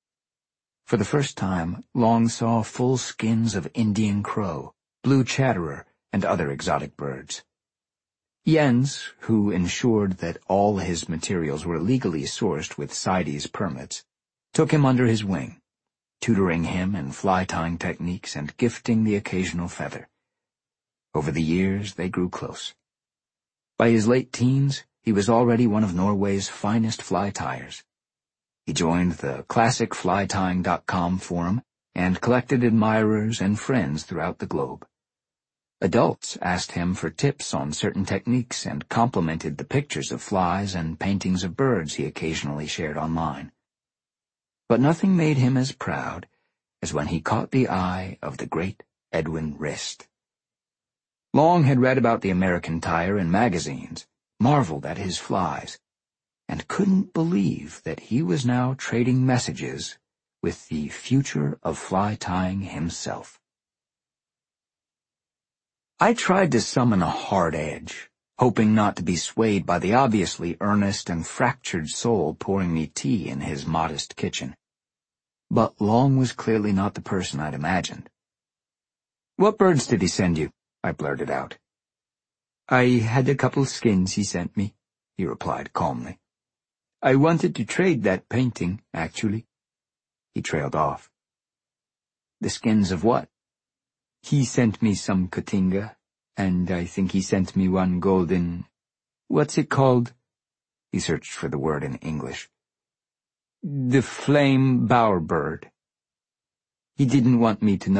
For the first time, Long saw full skins of Indian crow, blue chatterer, and other exotic birds. Jens, who ensured that all his materials were legally sourced with CITES permits, took him under his wing, tutoring him in fly-tying techniques and gifting the occasional feather. Over the years, they grew close. By his late teens, he was already one of Norway's finest fly-tyers. He joined the ClassicFlytying.com forum and collected admirers and friends throughout the globe. Adults asked him for tips on certain techniques and complimented the pictures of flies and paintings of birds he occasionally shared online. But nothing made him as proud as when he caught the eye of the great Edwin Rist. Long had read about the American tyer in magazines, marveled at his flies, and couldn't believe that he was now trading messages with the future of fly-tying himself. I tried to summon a hard edge, hoping not to be swayed by the obviously earnest and fractured soul pouring me tea in his modest kitchen. But Long was clearly not the person I'd imagined. "What birds did he send you?" I blurted out. "I had a couple skins he sent me," he replied calmly. "I wanted to trade that painting, actually." He trailed off. "The skins of what?" "He sent me some cotinga, And I think he sent me one golden... What's it called? He searched for the word in English. The flame bowerbird. He didn't want me to know